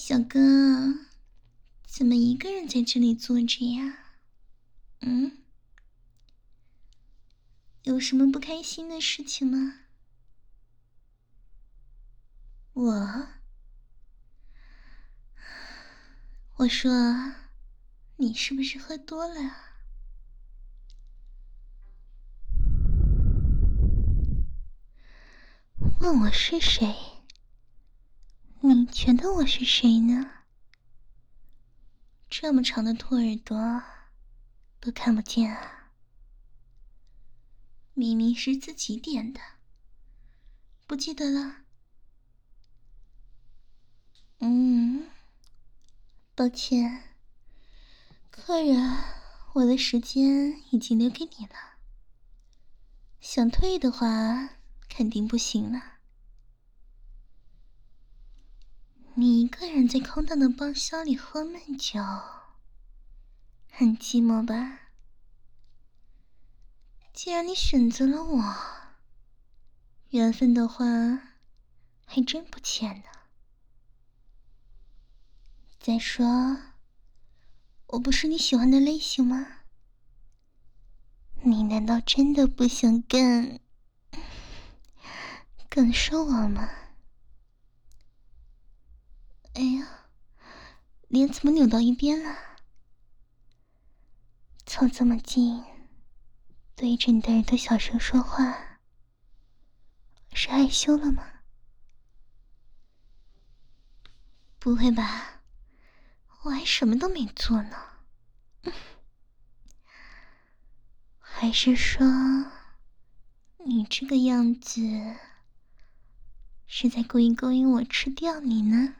小哥，怎么一个人在这里坐着呀？有什么不开心的事情吗？我说，你是不是喝多了啊？问我是谁？你觉得我是谁呢？这么长的兔耳朵都看不见啊？明明是自己点的，不记得了？抱歉，客人，我的时间已经留给你了，想退的话肯定不行了。你一个人在空荡的包厢里喝闷酒，很寂寞吧？既然你选择了我，缘分的话还真不浅呢。再说，我不是你喜欢的类型吗？你难道真的不想感受我吗？哎呀，脸怎么扭到一边了？凑这么近，对着你的耳朵小声说话，是害羞了吗？不会吧，我还什么都没做呢。还是说，你这个样子是在故意勾引我吃掉你呢？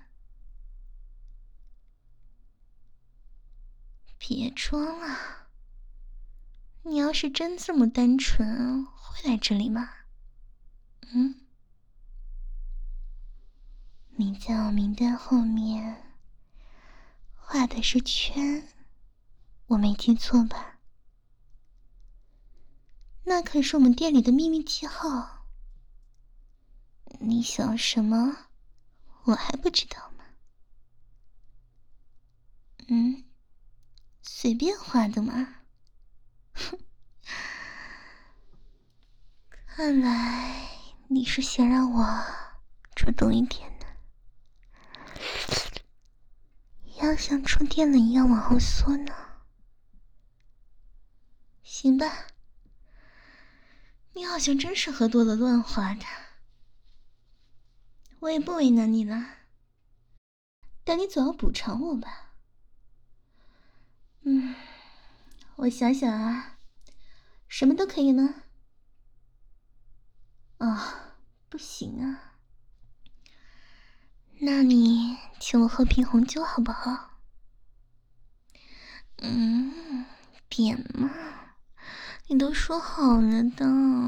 别装了，你要是真这么单纯，会来这里吗？你在我名单后面画的是圈，我没记错吧？那可是我们店里的秘密记号，你想什么，我还不知道吗？随便画的嘛。哼，看来你是想让我主动一点的，要像触电了一样往后缩呢。行吧，你好像真是喝多了乱画的，我也不为难你了，但你总要补偿我吧。我想想啊，什么都可以吗？不行啊。那你请我喝瓶红酒好不好？点嘛，你都说好了的，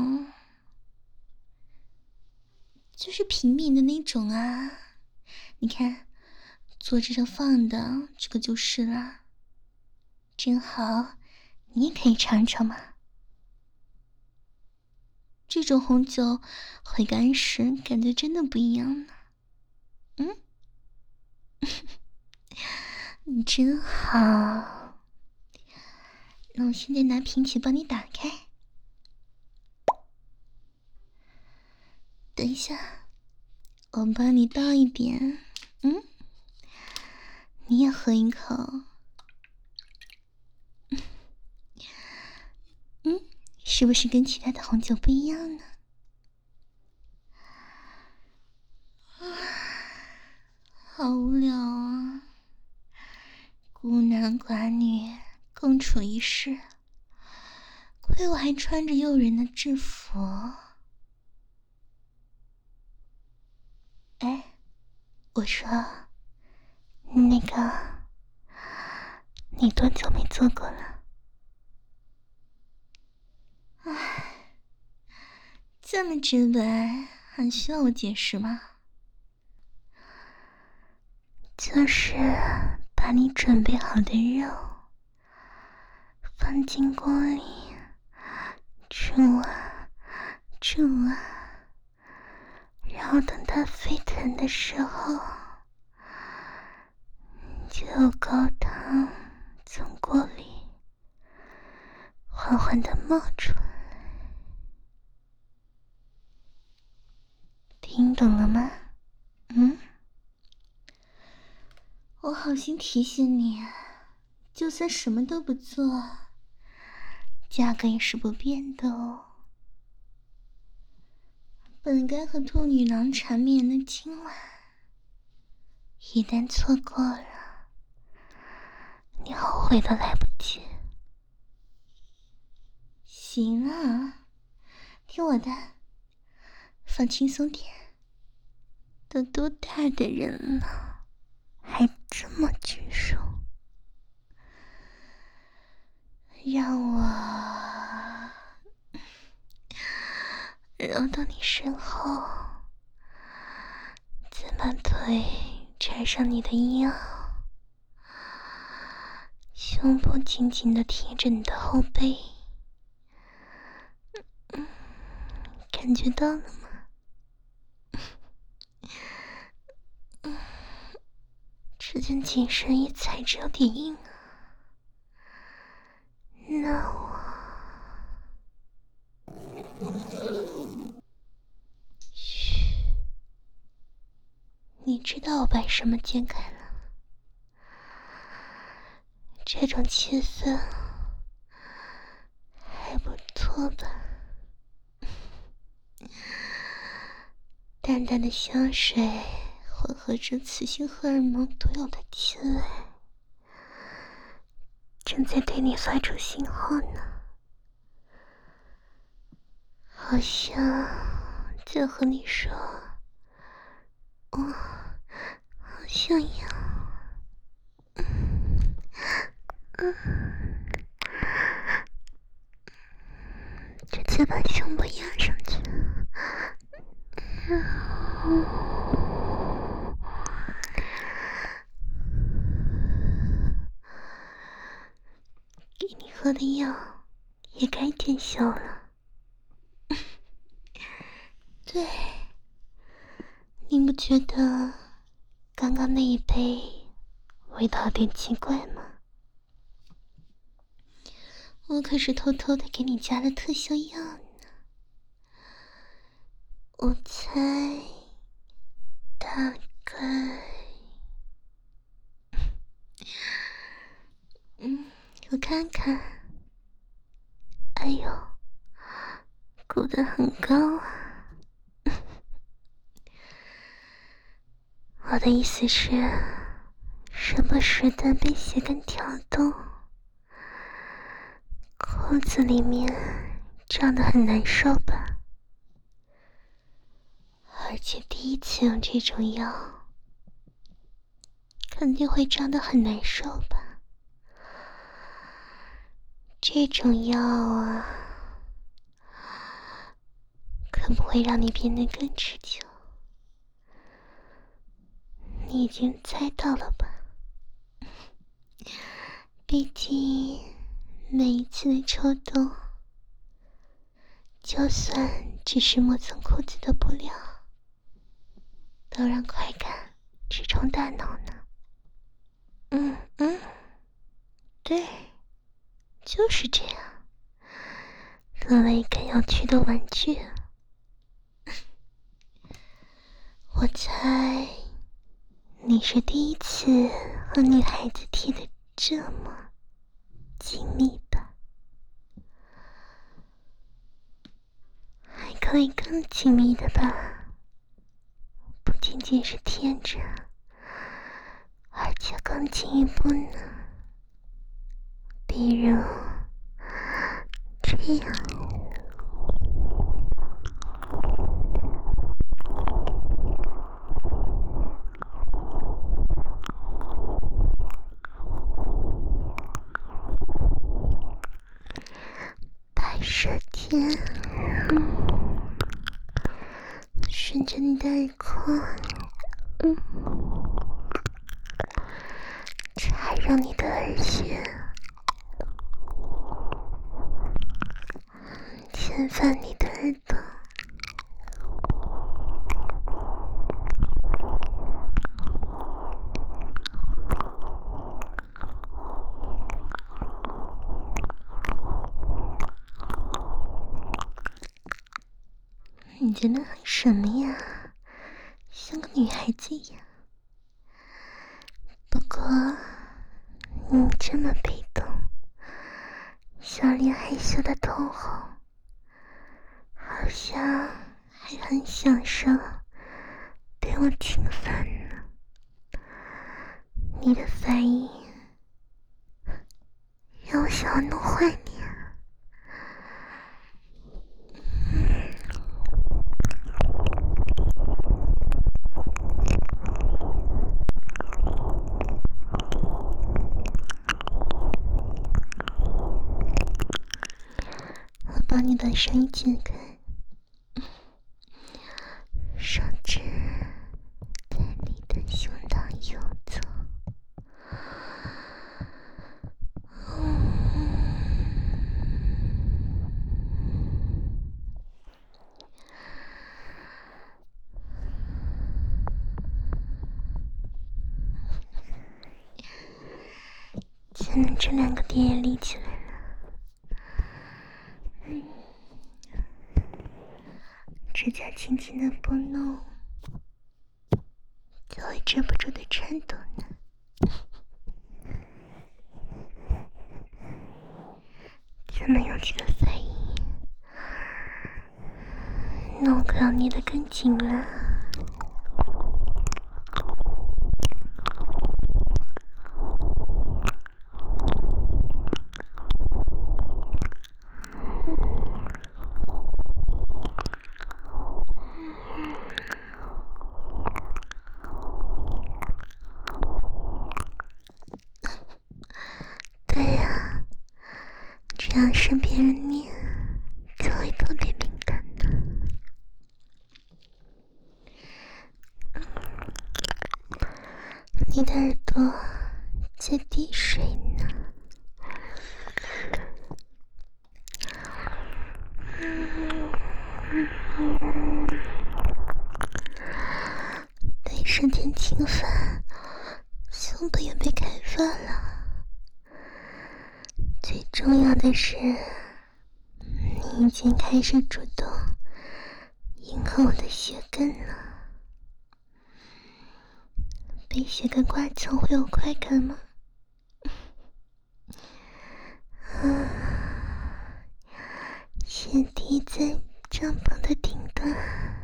就是平民的那种啊。你看，桌子上放的这个就是啦。正好，你也可以尝尝嘛。这种红酒回甘时感觉真的不一样呢。你真好。那我现在拿瓶起帮你打开。等一下，我帮你倒一点。你也喝一口。是不是跟其他的红酒不一样呢？好无聊啊！孤男寡女共处一室，亏我还穿着诱人的制服。哎，我说，那个，你多久没做过了？这么直白，还需要我解释吗？就是把你准备好的肉放进锅里煮啊煮啊，然后等它沸腾的时候， 有高汤从锅里缓缓地冒出来，听懂了吗？我好心提醒你，就算什么都不做，价格也是不变的哦。本该和兔女郎缠绵的今晚，一旦错过了，你后悔都来不及。行啊，听我的，放轻松点。都多大的人了，还这么拘束，让我绕到你身后，再把腿缠上你的腰，胸部紧紧地贴着你的后背，感觉到了吗？这件紧身衣材质有点硬啊，那嘘，你知道我把什么揭开了？这种气氛还不错吧？淡淡的香水混合着雌性荷尔蒙独有的气味，正在对你发出信号呢，好像在和你说，我好想要，直接把胸部压上去。给你喝的药也该见效了。对，你不觉得刚刚那一杯味道有点奇怪吗？我可是偷偷的给你加了特效药呢。我猜大概我看看，哎呦，鼓得很高啊。我的意思是，时不时的被鞋跟挑动，裤子里面胀得很难受吧？而且第一次用这种药，肯定会胀得很难受吧？这种药啊，可不会让你变得更持久。你已经猜到了吧？毕竟每一次的抽动，就算只是摸蹭裤子的布料，都让快感直冲大脑呢。对，就是这样，多了一个有趣的玩具。我猜你是第一次和女孩子贴的这么紧密吧？还可以更紧密的吧？不仅仅是贴着，而且更进一步呢。比如这样。白舌尖，顺着你的耳廓，插入你的耳穴，侵犯你的耳朵， 你觉得很什么呀？像个女孩子一样。不过你这么被动，小脸害羞的通红，好像还很享受被我侵犯呢。你的反应让我想要弄坏你啊！我把你的声音解开，手指在你的胸膛游走。现在这两个点也立起来了。指甲轻轻的拨弄，就会止不住的颤抖呢。怎么用这个反应？那我可要捏得更紧了。对呀，这样身边人捏就会特别敏感的。你的耳朵在滴水呢。被瞬间侵犯，胸部也被开发了。最重要的是，你已经开始主动迎合我的血根了。被血根刮蹭会有快感吗？血滴在帐篷的顶端，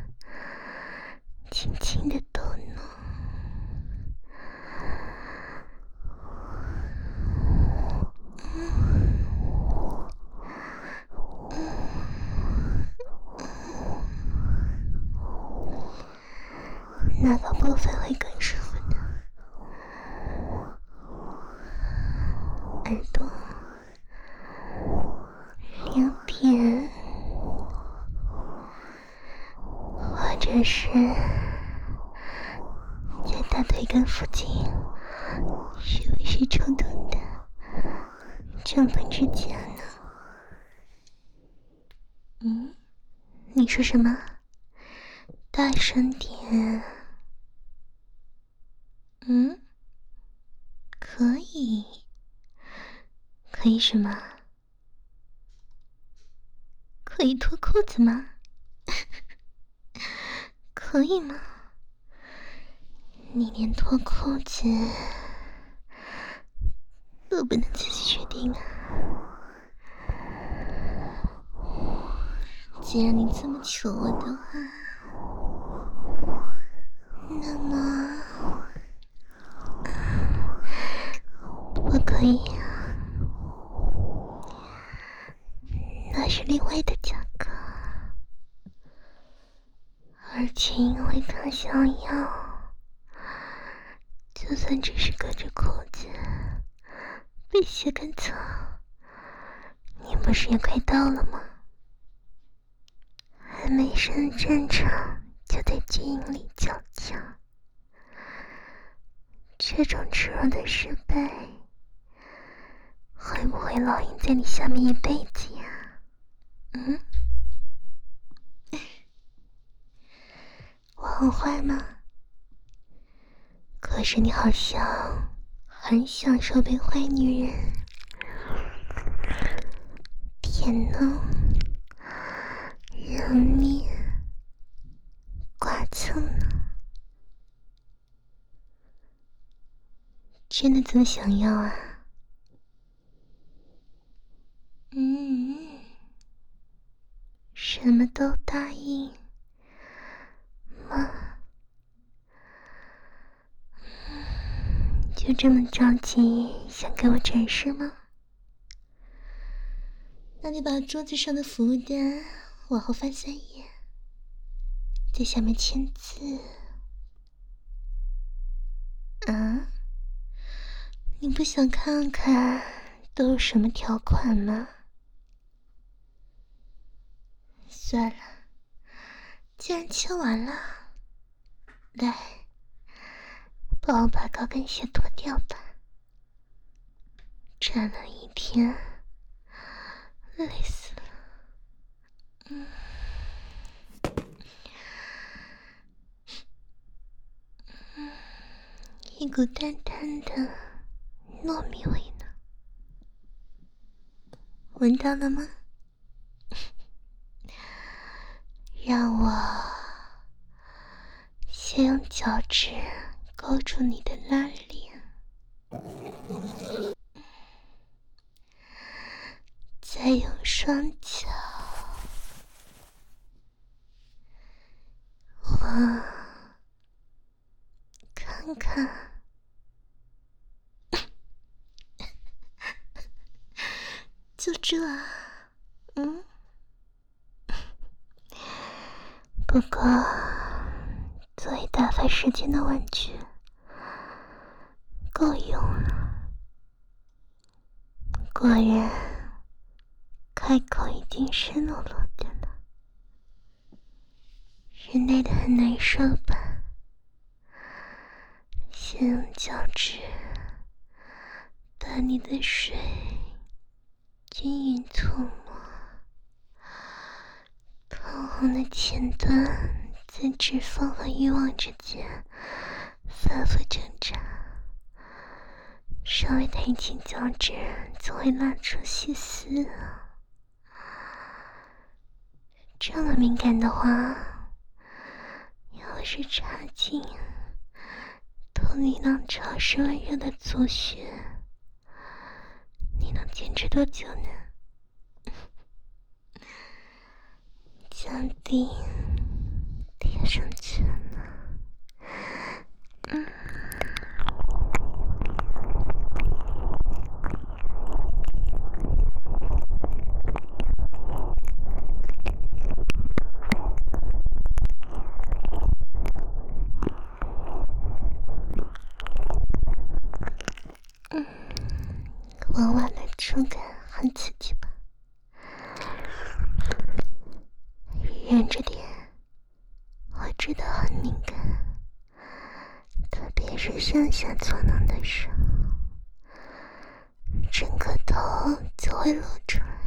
轻轻的抖弄。哪个部分会更舒服呢？耳朵、两边，或者是在大腿根附近，是不是抽动的帐篷指甲呢？你说什么？大声点。可以。可以什么？可以脱裤子吗？可以吗？你连脱裤子都不能自己决定啊！既然你这么求我的话，那么我可以啊，那是另外的价格。而且因为他想要，就算只是隔着裤子被血跟蹭，你不是也快到了吗？还没上战场就在军营里叫嚣，这种吃肉的失败，会不会烙印在你下面一辈子呀？我很坏吗？可是你好像很享受被坏女人舔弄、揉捏、 的这么想要啊？什么都答应吗？就这么着急想给我展示吗？那你把桌子上的服务单往后翻3页，在下面签字。啊？你不想看看都有什么条款吗？算了，既然签完了，来，帮我把高跟鞋脱掉吧。站了一天，累死了。一股淡淡的糯米味呢，闻到了吗？让我先用脚趾勾住你的拉链，再用双脚我看看。就这啊？不过作为打发时间的玩具够用了。果然开口一定是裸裸的呢，忍耐得很难受吧？先用脚趾把你的水均匀涂抹，通红的前端在指缝和欲望之间反复挣扎，稍微抬起脚趾就会拉出细丝。这么敏感的话，要是插进同你浪潮湿温热的足穴，你能坚持多久呢？脚底贴上去了呢。晚晚的触感很刺激吧？忍着点，我知道很敏感，特别是上下搓弄的时候，整个头就会露出来。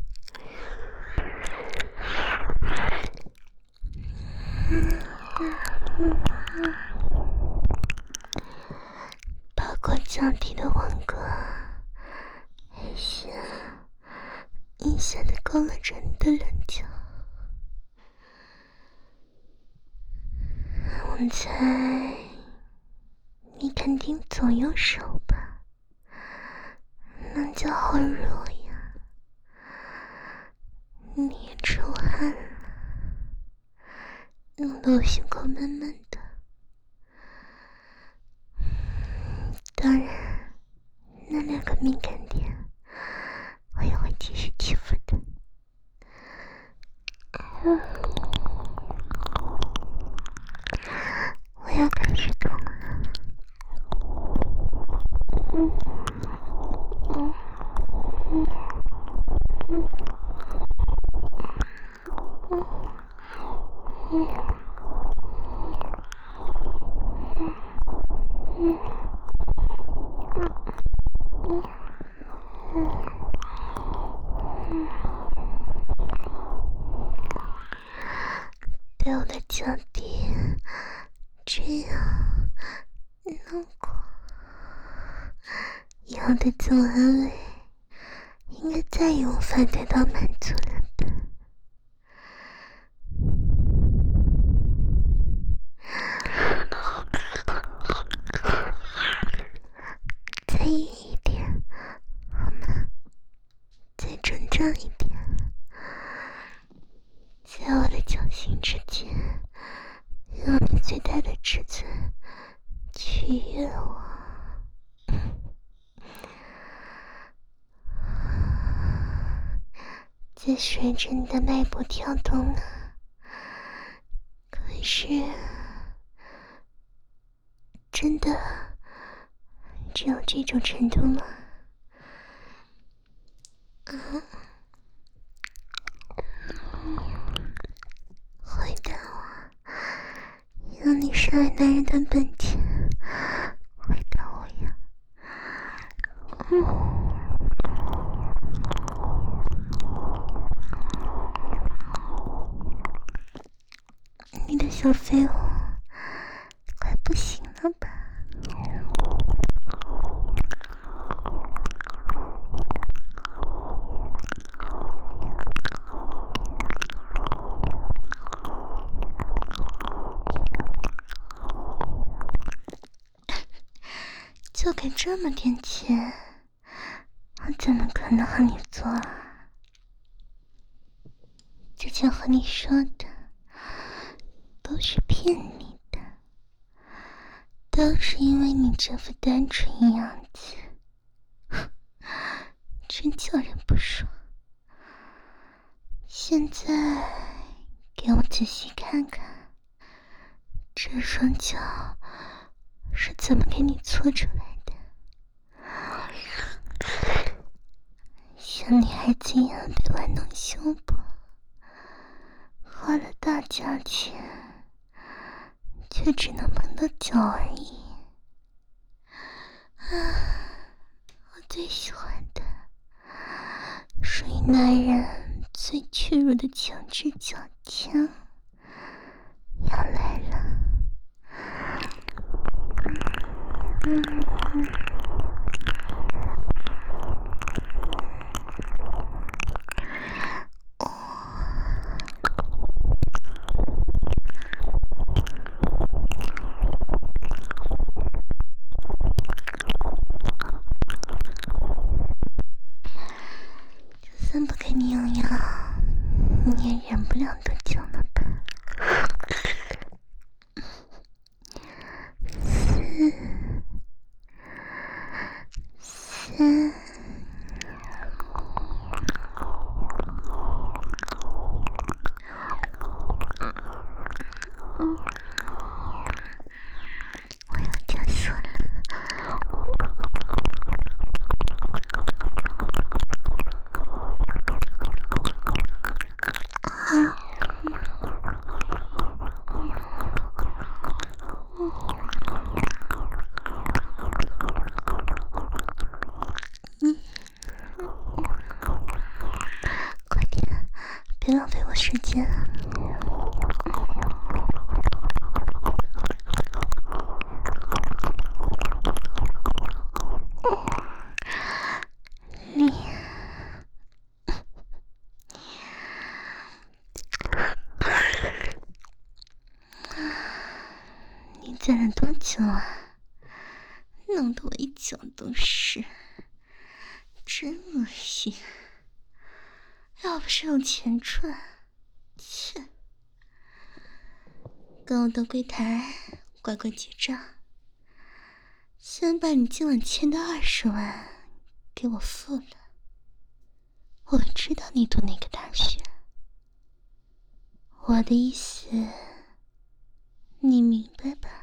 包括脚底的网格，一下子勾勒着你的棱角。我猜你肯定总用手吧？棱角好弱呀，你也出汗了，弄得我心口闷闷的。当然，那2个敏感点，我也会继续欺负的。我要开始动了。对我的脚底这样弄过，以后的自我安慰应该再也无法得到满足了吧？ 长一点，在我的脚心之间，用你最大的尺寸取悦我。在随着你的脉搏跳动呢，可是真的只有这种程度吗？回答我，用你身为男人的本钱，回答我呀！你的小废物快不行了吧？就给这么点钱，我怎么可能和你做啊？之前和你说的都是骗你的，都是因为你这副单纯样子，真叫人不爽。现在给我仔细看看，这双脚是怎么给你搓出来的？像女孩子一样被玩弄胸部，花了大价钱，却只能碰到脚而已。我最喜欢的，属于男人最屈辱的强制脚枪要来了。就算不给你用药，你也忍不了多久了吧？我要加速了。快点，别浪费我时间了。你攒了多久啊？弄得我一脚都是，真恶心。要不是有钱赚，切！跟我到柜台乖乖结账，先把你今晚欠的20万给我付了。我知道你读哪个大学，我的意思你明白吧？